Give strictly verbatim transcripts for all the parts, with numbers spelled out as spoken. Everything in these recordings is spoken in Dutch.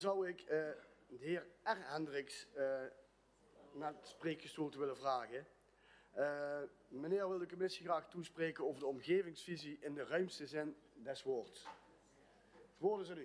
Zou ik uh, de heer R. Hendricks uh, naar het spreekgestoel te willen vragen. Uh, meneer wil de commissie graag toespreken over de omgevingsvisie in de ruimste zin des woords. Het woord is aan u.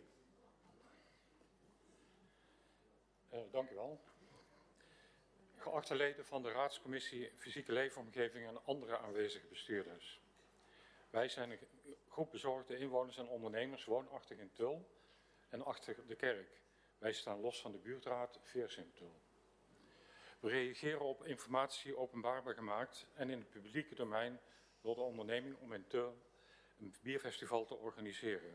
Uh, dank u wel. Geachte leden van de Raadscommissie Fysieke Leefomgeving en andere aanwezige bestuurders. Wij zijn een groep bezorgde inwoners en ondernemers woonachtig in Tull en achter de kerk. Wij staan los van de buurtraad Veers in Tull. We reageren op informatie openbaarbaar gemaakt en in het publieke domein door de onderneming om in Tull een bierfestival te organiseren.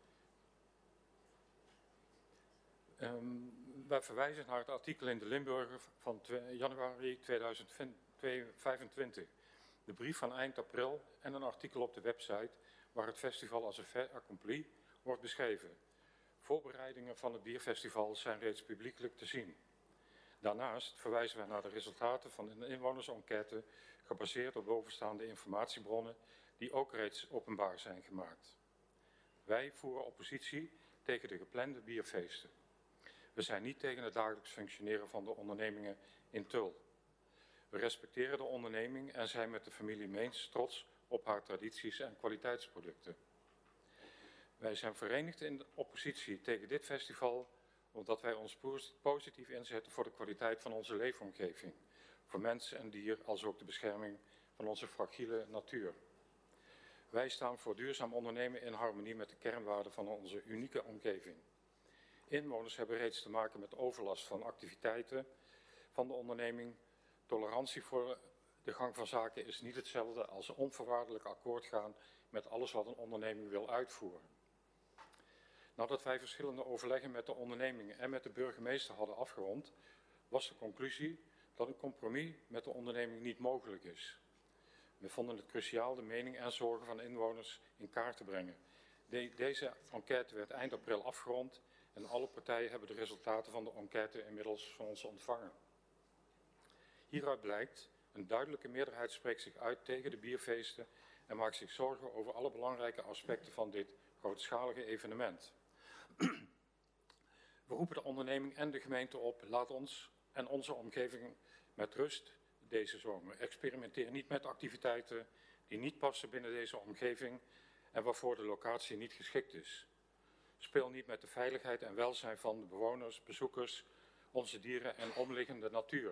Um, wij verwijzen naar het artikel in de Limburger van januari tweeduizend vijfentwintig, de brief van eind april en een artikel op de website waar het festival als een fait accompli wordt beschreven. Voorbereidingen van het bierfestival zijn reeds publiekelijk te zien. Daarnaast verwijzen wij naar de resultaten van een inwonersenquête gebaseerd op bovenstaande informatiebronnen die ook reeds openbaar zijn gemaakt. Wij voeren oppositie tegen de geplande bierfeesten. We zijn niet tegen het dagelijks functioneren van de ondernemingen in Tull. We respecteren de onderneming en zijn met de familie Meens trots op haar tradities en kwaliteitsproducten. Wij zijn verenigd in de oppositie tegen dit festival omdat wij ons positief inzetten voor de kwaliteit van onze leefomgeving, voor mens en dier, als ook de bescherming van onze fragiele natuur. Wij staan voor duurzaam ondernemen in harmonie met de kernwaarden van onze unieke omgeving. Inwoners hebben reeds te maken met overlast van activiteiten van de onderneming. Tolerantie voor de gang van zaken is niet hetzelfde als onvoorwaardelijk akkoord gaan met alles wat een onderneming wil uitvoeren. Nadat wij verschillende overleggen met de onderneming en met de burgemeester hadden afgerond, was de conclusie dat een compromis met de onderneming niet mogelijk is. We vonden het cruciaal de mening en zorgen van inwoners in kaart te brengen. De, deze enquête werd eind april afgerond en alle partijen hebben de resultaten van de enquête inmiddels van ons ontvangen. Hieruit blijkt, een duidelijke meerderheid spreekt zich uit tegen de bierfeesten en maakt zich zorgen over alle belangrijke aspecten van dit grootschalige evenement. We roepen de onderneming en de gemeente op, laat ons en onze omgeving met rust deze zomer. Experimenteer niet met activiteiten die niet passen binnen deze omgeving en waarvoor de locatie niet geschikt is. Speel niet met de veiligheid en welzijn van de bewoners, bezoekers, onze dieren en omliggende natuur.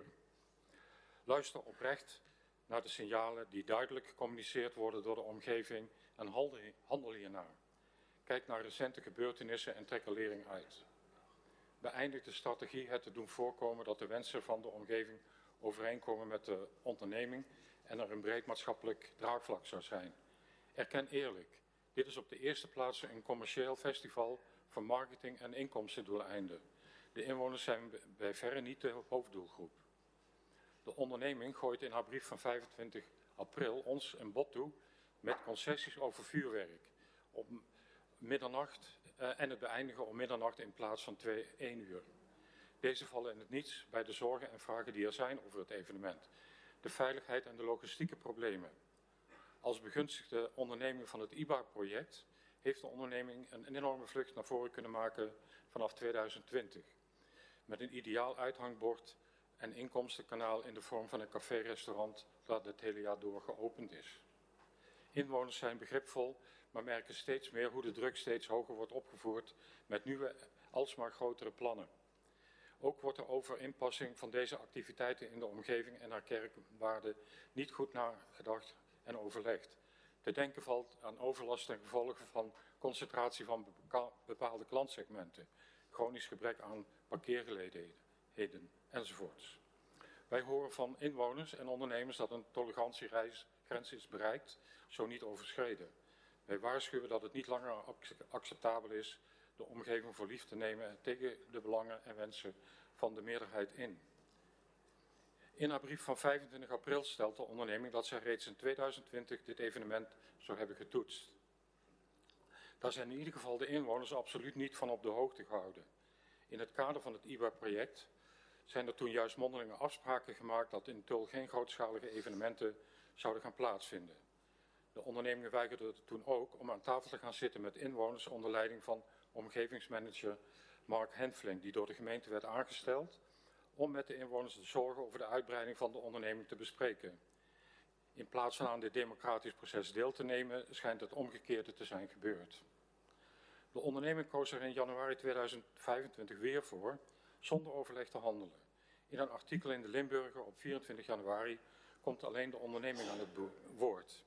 Luister oprecht naar de signalen die duidelijk gecommuniceerd worden door de omgeving en handel hiernaar. Kijk naar recente gebeurtenissen en trek er lering uit. Beëindig de strategie het te doen voorkomen dat de wensen van de omgeving overeenkomen met de onderneming en er een breed maatschappelijk draagvlak zou zijn. Erken eerlijk, dit is op de eerste plaats een commercieel festival voor marketing en inkomstendoeleinden. De inwoners zijn bij verre niet de hoofddoelgroep. De onderneming gooit in haar brief van vijfentwintig april ons een bod toe met concessies over vuurwerk op middernacht uh, en het beëindigen om middernacht in plaats van twee, één uur. Deze vallen in het niets bij de zorgen en vragen die er zijn over het evenement. De veiligheid en de logistieke problemen. Als begunstigde onderneming van het I B A-project heeft de onderneming een enorme vlucht naar voren kunnen maken vanaf tweeduizend twintig. Met een ideaal uithangbord en inkomstenkanaal in de vorm van een café-restaurant dat het hele jaar door geopend is. Inwoners zijn begripvol, maar merken steeds meer hoe de druk steeds hoger wordt opgevoerd met nieuwe, alsmaar grotere plannen. Ook wordt er over inpassing van deze activiteiten in de omgeving en haar kernwaarden niet goed nagedacht en overlegd. Te denken valt aan overlast ten gevolge van concentratie van bepaalde klantsegmenten, chronisch gebrek aan parkeergelegenheden enzovoorts. Wij horen van inwoners en ondernemers dat een tolerantiegrens is bereikt, zo niet overschreden. Wij waarschuwen dat het niet langer acceptabel is de omgeving voor lief te nemen tegen de belangen en wensen van de meerderheid in. In haar brief van vijfentwintig april stelt de onderneming dat zij reeds in tweeduizend twintig dit evenement zou hebben getoetst. Daar zijn in ieder geval de inwoners absoluut niet van op de hoogte gehouden. In het kader van het I B A-project zijn er toen juist mondelinge afspraken gemaakt dat in Tull geen grootschalige evenementen zouden gaan plaatsvinden. De onderneming weigerde toen ook om aan tafel te gaan zitten met inwoners onder leiding van omgevingsmanager Mark Henfling, die door de gemeente werd aangesteld om met de inwoners te zorgen over de uitbreiding van de onderneming te bespreken. In plaats van aan dit democratisch proces deel te nemen, schijnt het omgekeerde te zijn gebeurd. De onderneming koos er in januari tweeduizend vijfentwintig weer voor, zonder overleg te handelen. In een artikel in de Limburger op vierentwintig januari komt alleen de onderneming aan het woord.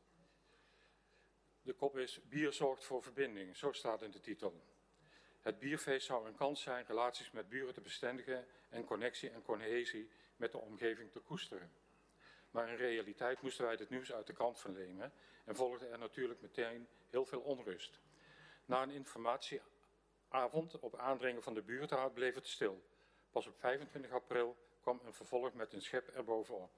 De kop is Bier zorgt voor verbinding, zo staat in de titel. Het bierfeest zou een kans zijn relaties met buren te bestendigen en connectie en cohesie met de omgeving te koesteren. Maar in realiteit moesten wij dit nieuws uit de krant vernemen en volgde er natuurlijk meteen heel veel onrust. Na een informatieavond op aandringen van de buurtraad bleef het stil. Pas op vijfentwintig april kwam een vervolg met een schep erbovenop.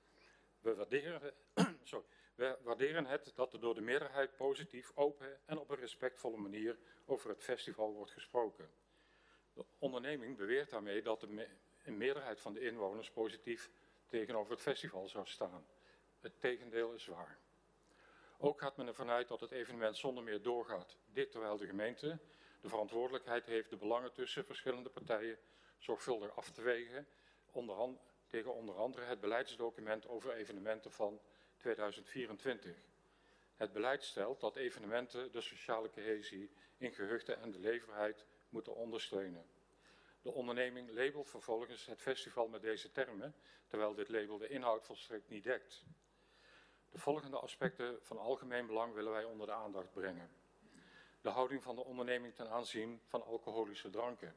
We waarderen, sorry, we waarderen het dat er door de meerderheid positief, open en op een respectvolle manier over het festival wordt gesproken. De onderneming beweert daarmee dat de me een meerderheid van de inwoners positief tegenover het festival zou staan. Het tegendeel is waar. Ook gaat men ervan uit dat het evenement zonder meer doorgaat. Dit terwijl de gemeente de verantwoordelijkheid heeft de belangen tussen verschillende partijen zorgvuldig af te wegen, onder tegen onder andere het beleidsdocument over evenementen van tweeduizend vierentwintig. Het beleid stelt dat evenementen de sociale cohesie in gehuchten en de leefbaarheid moeten ondersteunen. De onderneming labelt vervolgens het festival met deze termen, terwijl dit label de inhoud volstrekt niet dekt. De volgende aspecten van algemeen belang willen wij onder de aandacht brengen. De houding van de onderneming ten aanzien van alcoholische dranken.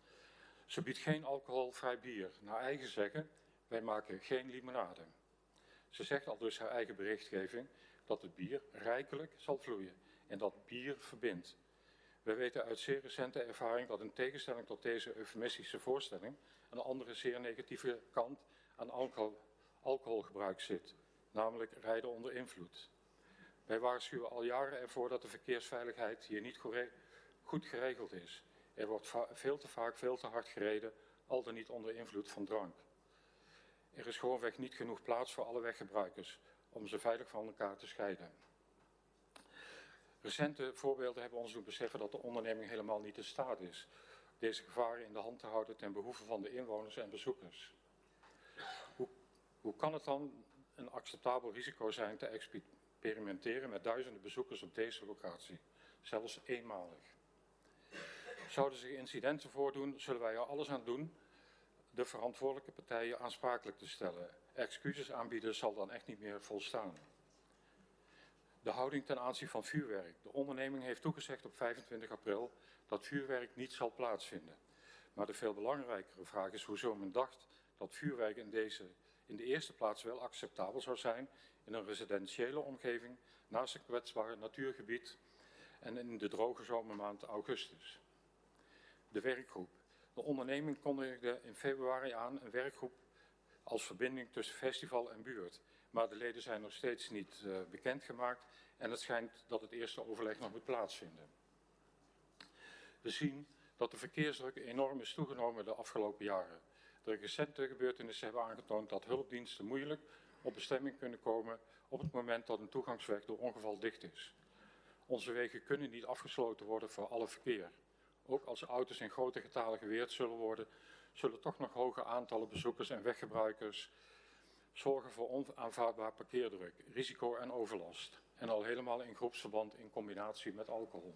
Ze biedt geen alcoholvrij bier. Naar eigen zeggen, wij maken geen limonade. Ze zegt al dus haar eigen berichtgeving dat het bier rijkelijk zal vloeien en dat bier verbindt. We weten uit zeer recente ervaring dat in tegenstelling tot deze eufemistische voorstelling een andere zeer negatieve kant aan alcohol, alcoholgebruik zit, namelijk rijden onder invloed. Wij waarschuwen al jaren ervoor dat de verkeersveiligheid hier niet goed geregeld is. Er wordt veel te vaak veel te hard gereden, al dan niet onder invloed van drank. Er is gewoonweg niet genoeg plaats voor alle weggebruikers om ze veilig van elkaar te scheiden. Recente voorbeelden hebben ons doen beseffen dat de onderneming helemaal niet in staat is deze gevaren in de hand te houden ten behoeve van de inwoners en bezoekers. Hoe, hoe kan het dan een acceptabel risico zijn te experimenteren met duizenden bezoekers op deze locatie, zelfs eenmalig? Zouden zich incidenten voordoen, zullen wij er alles aan doen de verantwoordelijke partijen aansprakelijk te stellen. Excuses aanbieden zal dan echt niet meer volstaan. De houding ten aanzien van vuurwerk. De onderneming heeft toegezegd op vijfentwintig april dat vuurwerk niet zal plaatsvinden. Maar de veel belangrijkere vraag is hoezo men dacht dat vuurwerk in, deze, in de eerste plaats wel acceptabel zou zijn in een residentiële omgeving, naast een kwetsbaar natuurgebied en in de droge zomermaand augustus. De werkgroep. De onderneming kondigde in februari aan een werkgroep als verbinding tussen festival en buurt. Maar de leden zijn nog steeds niet uh, bekendgemaakt en het schijnt dat het eerste overleg nog moet plaatsvinden. We zien dat de verkeersdruk enorm is toegenomen de afgelopen jaren. De recente gebeurtenissen hebben aangetoond dat hulpdiensten moeilijk op bestemming kunnen komen op het moment dat een toegangsweg door ongeval dicht is. Onze wegen kunnen niet afgesloten worden voor alle verkeer. Ook als auto's in grote getalen geweerd zullen worden, zullen toch nog hoge aantallen bezoekers en weggebruikers zorgen voor onaanvaardbaar parkeerdruk, risico en overlast. En al helemaal in groepsverband in combinatie met alcohol.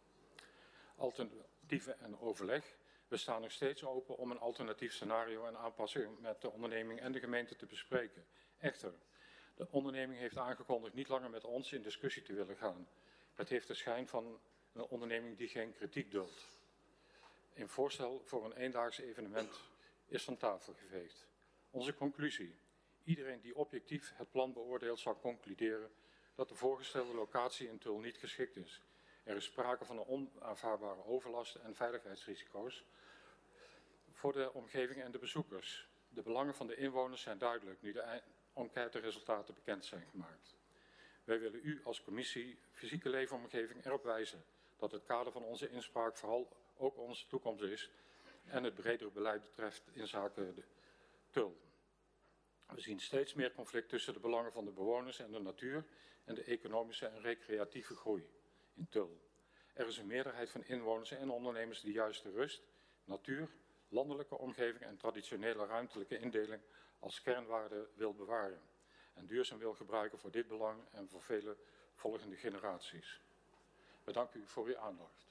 Alternatieven en overleg. We staan nog steeds open om een alternatief scenario en aanpassing met de onderneming en de gemeente te bespreken. Echter, de onderneming heeft aangekondigd niet langer met ons in discussie te willen gaan. Het heeft de schijn van een onderneming die geen kritiek duldt. Een voorstel voor een eendaags evenement is van tafel geveegd. Onze conclusie. Iedereen die objectief het plan beoordeelt zal concluderen dat de voorgestelde locatie in Tull niet geschikt is. Er is sprake van een onaanvaardbare overlast en veiligheidsrisico's voor de omgeving en de bezoekers. De belangen van de inwoners zijn duidelijk nu de enquêteresultaten bekend zijn gemaakt. Wij willen u als commissie Fysieke Leefomgeving erop wijzen dat het kader van onze inspraak vooral ook onze toekomst is en het bredere beleid betreft in zaken de Tull. We zien steeds meer conflict tussen de belangen van de bewoners en de natuur en de economische en recreatieve groei in Tull. Er is een meerderheid van inwoners en ondernemers die juist de rust, natuur, landelijke omgeving en traditionele ruimtelijke indeling als kernwaarde wil bewaren en duurzaam wil gebruiken voor dit belang en voor vele volgende generaties. Bedankt u voor uw aandacht.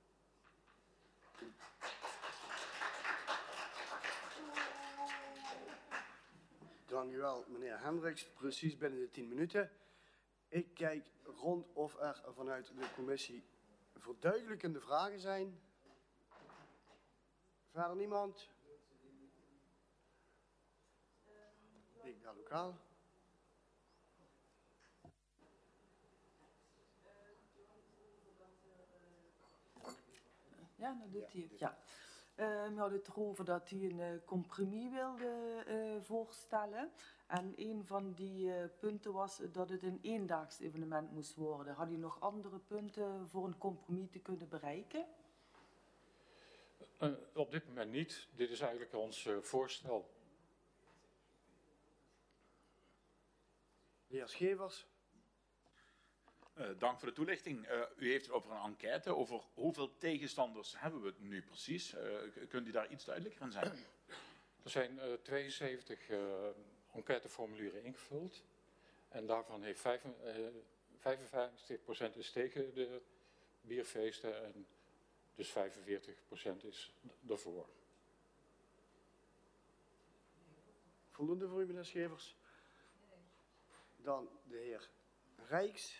Dank u wel, meneer Hendricks. Precies binnen de tien minuten. Ik kijk rond of er vanuit de commissie verduidelijkende vragen zijn. Verder niemand? Ik ga lokaal. Ja, dat doet hij het. Ja. Uh, we hadden het erover dat hij een uh, compromis wilde uh, voorstellen. En een van die uh, punten was dat het een eendaags evenement moest worden. Had u nog andere punten voor een compromis te kunnen bereiken? Uh, op dit moment niet. Dit is eigenlijk ons uh, voorstel. De heer Schevers. Uh, dank voor de toelichting. Uh, u heeft het over een enquête. Over hoeveel tegenstanders hebben we het nu precies? Uh, kunt u daar iets duidelijker in zijn? Er zijn uh, tweeënzeventig uh, enquêteformulieren ingevuld. En daarvan heeft vijfenvijftig procent is tegen de bierfeesten en dus vijfenveertig procent is ervoor. Voldoende voor u, meneer Schevers? Dan de heer Rijks.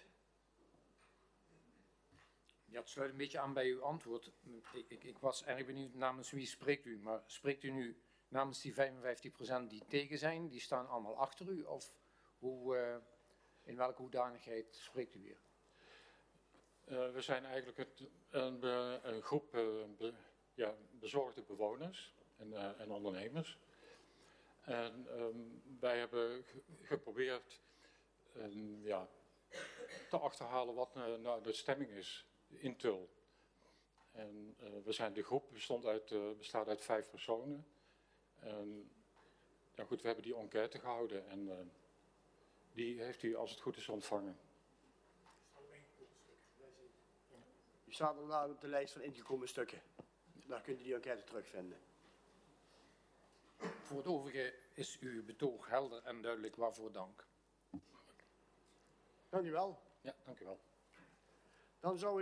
Ja, het sluit een beetje aan bij uw antwoord. Ik, ik, ik was erg benieuwd namens wie spreekt u, maar spreekt u nu namens die vijfenvijftig procent die tegen zijn, die staan allemaal achter u, of hoe, uh, in welke hoedanigheid spreekt u weer? Uh, we zijn eigenlijk het, een, een groep uh, be, ja, bezorgde bewoners en, uh, en ondernemers. En um, wij hebben geprobeerd um, ja, te achterhalen wat uh, nou de stemming is in Tull. En uh, we zijn de groep bestond uit, uh, bestaat uit vijf personen. En, ja goed, we hebben die enquête gehouden en uh, die heeft u als het goed is ontvangen. U staat inderdaad op de lijst van ingekomen stukken. Daar kunt u die enquête terugvinden. Voor het overige is uw betoog helder en duidelijk. Waarvoor dank. Dank u wel. Ja, dank u wel. Dan zou ik